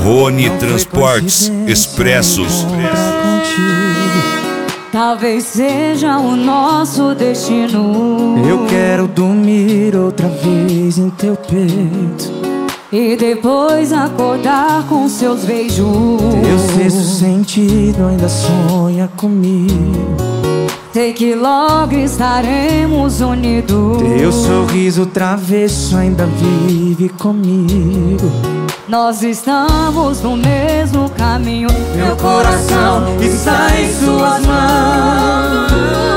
Rony Transportes Expressos. Talvez seja o nosso destino. Eu quero dormir outra vez em teu peito e depois acordar com seus beijos. Teu sexto sentido ainda sonha comigo. Sei que logo estaremos unidos. Teu sorriso travesso ainda vive comigo. Nós estamos no mesmo caminho. Meu coração está em suas mãos.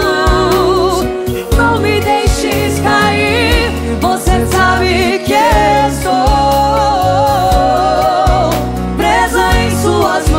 Não me deixes cair. Você sabe que estou presa em suas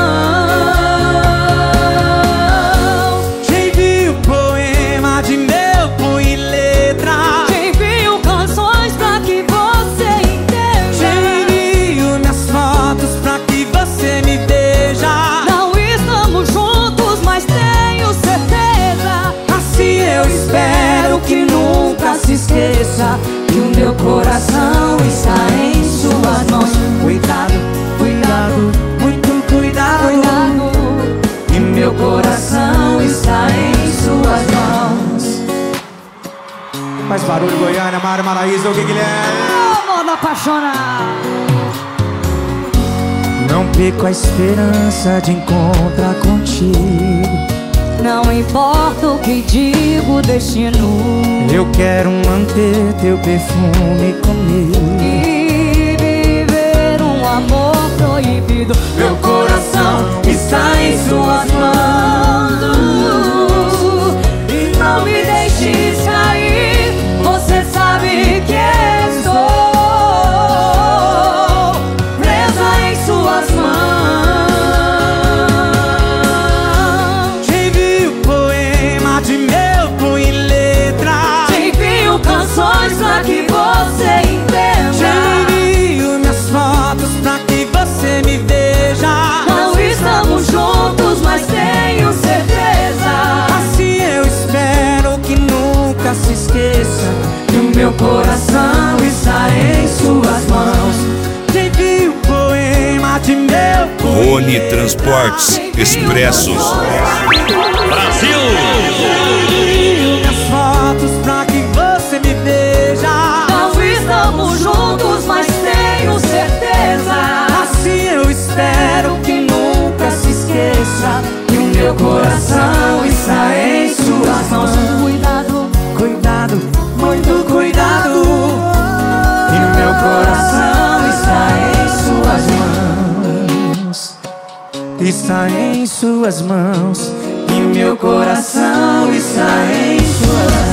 mãos. Te envio poema de meu punho e letra. Te envio canções pra que você entenda. Te envio minhas fotos pra que você me veja. Não estamos juntos, mas tenho certeza. Assim eu espero que nunca se esqueça que o meu coração está em suas mãos. Cuidado, cuidado, muito cuidado, Cuidado, e meu coração está em suas mãos. Faz barulho, Goiânia, Mário Maraíza, o que ele é? amor apaixonado. Não perco a esperança de encontrar contigo. Não importa o que digo o destino. Eu quero manter teu perfume comigo E viver um amor proibido. Meu coração está em suas mãos. E não me deixes cair. Você sabe que estou presa em suas mãos. Te envio poema de meu punho e letra. Te envio canções pra que você Te entenda. envio minhas fotos pra que você me veja. Não estamos juntos, mas tenho certeza. Assim eu espero que nunca se esqueça que o meu coração está em suas mãos. Te envio poema de meu punho e Rony letra. Transportes Expressos. Brasil! Minhas fotos pra que você me veja. Não estamos juntos, mas tenho certeza. Assim eu espero que nunca se esqueça que o meu coração está em suas mãos. Cuidado, Cuidado, muito cuidado, e meu coração está em suas mãos. Está em suas mãos, e meu coração está em suas mãos.